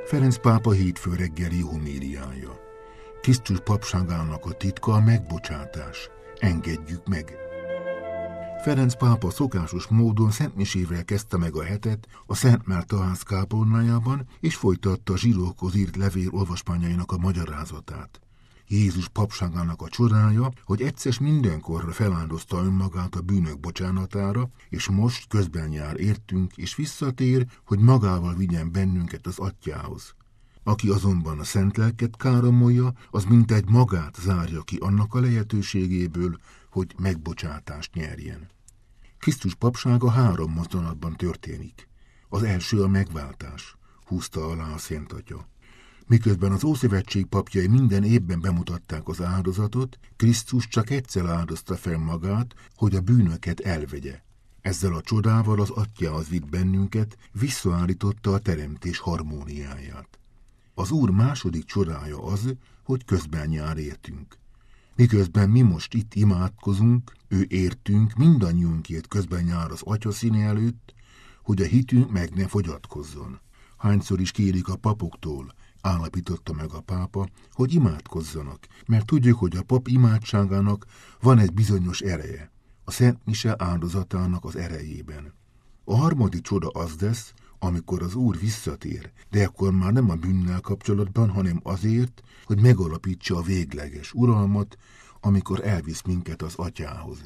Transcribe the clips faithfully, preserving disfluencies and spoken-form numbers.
Ferenc pápa hétfő reggeli homíliája. Krisztus papságának a titka a megbocsátás. Engedjük meg! Ferenc pápa szokásos módon szentmisével kezdte meg a hetet a Szent Márta ház kápolnájában, és folytatta a zsidókhoz írt levél olvasmányainak a magyarázatát. Jézus papságának a csodája, hogy egyszer mindenkorra feláldozta önmagát a bűnök bocsánatára, és most közben jár értünk, és visszatér, hogy magával vigyen bennünket az Atyához. Aki azonban a szent lelket káromolja, az mintegy magát zárja ki annak a lehetőségéből, hogy megbocsátást nyerjen. Krisztus papsága három mozdonatban történik. Az első a megváltás, húzta alá a Szent Atya. Miközben az Ószövetség papjai minden évben bemutatták az áldozatot, Krisztus csak egyszer áldozta fel magát, hogy a bűnöket elvegye. Ezzel a csodával az Atyához vitt bennünket, visszaállította a teremtés harmóniáját. Az Úr második csodája az, hogy közben jár értünk. Miközben mi most itt imádkozunk, ő értünk, mindannyiunkért közben jár az Atya színe előtt, hogy a hitünk meg ne fogyatkozzon. Hányszor is kérik a papoktól, állapította meg a pápa, hogy imádkozzanak, mert tudjuk, hogy a pap imádságának van egy bizonyos ereje, a Szent Mise áldozatának az erejében. A harmadik csoda az lesz, amikor az Úr visszatér, de akkor már nem a bűnnel kapcsolatban, hanem azért, hogy megalapítsa a végleges uralmat, amikor elvisz minket az Atyához.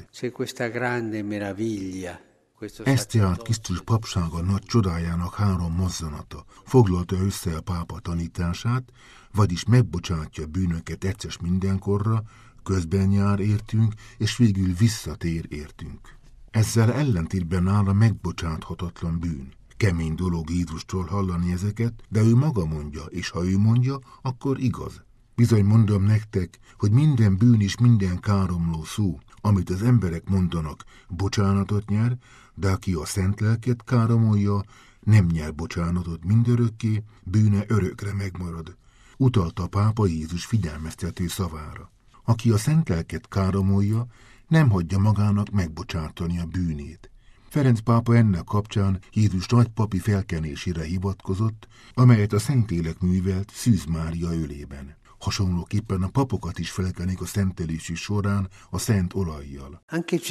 Ez tehát Krisztus papsága nagy csodájának három mozzanata. Foglalta össze a pápa tanítását, vagyis megbocsátja bűnöket egyszer mindenkorra, közben jár értünk, és végül visszatér értünk. Ezzel ellentétben áll a megbocsáthatatlan bűn. Kemény dolog Jézustól hallani ezeket, de ő maga mondja, és ha ő mondja, akkor igaz. Bizony mondom nektek, hogy minden bűn és minden káromló szó, amit az emberek mondanak, bocsánatot nyer, de aki a szent lelket káromolja, nem nyer bocsánatot mindörökké, bűne örökre megmarad. Utalta a pápa Jézus figyelmeztető szavára. Aki a szent lelket káromolja, nem hagyja magának megbocsátani a bűnét. Ferenc pápa ennek kapcsán Jézus nagypapi felkenésére hivatkozott, amelyet a Szentlélek művelt Szűz Mária ölében. Hasonlóképpen a papokat is felkenik a szentelési során a szent olajjal.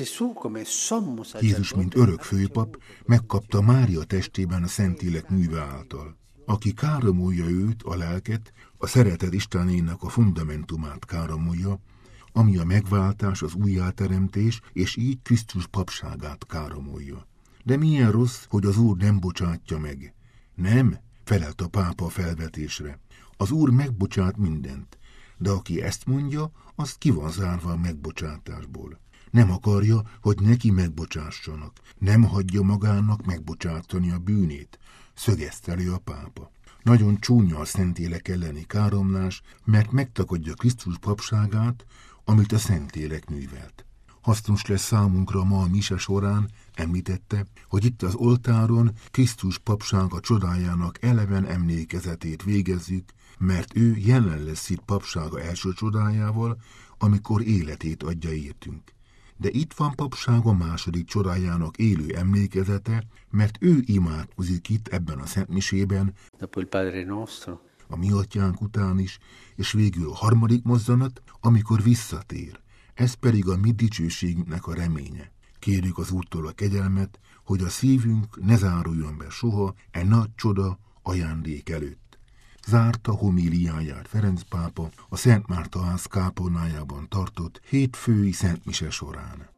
Jézus, mint örök főpap, megkapta Mária testében a Szentlélek műve által. Aki káromolja őt, a lelket, a szeretet Istenének a fundamentumát káromolja, ami a megváltás, az újjáteremtés, és így Krisztus papságát káromolja. De milyen rossz, hogy az Úr nem bocsátja meg. Nem, felelt a pápa a felvetésre. Az Úr megbocsát mindent, de aki ezt mondja, az ki van zárva a megbocsátásból. Nem akarja, hogy neki megbocsássanak, nem hagyja magának megbocsátani a bűnét, szögeszteli a pápa. Nagyon csúnya a Szentlélek elleni káromlás, mert megtagadja Krisztus papságát, amit a Szentlélek művelt. Hasznos lesz számunkra ma a mise során, említette, hogy itt az oltáron Krisztus papsága csodájának eleven emlékezetét végezzük, mert ő jelen lesz itt papsága első csodájával, amikor életét adja értünk. De itt van papsága második csodájának élő emlékezete, mert ő imádkozik itt ebben a szentmisében, a mi atyánk után is, és végül a harmadik mozzanat, amikor visszatér. Ez pedig a mi dicsőségünknek a reménye. Kérjük az Úrtól a kegyelmet, hogy a szívünk ne záruljon be soha e nagy csoda ajándék előtt. Zárta homíliáját Ferenc pápa a Szent Márta ház kápolnájában tartott hétfői szentmise során.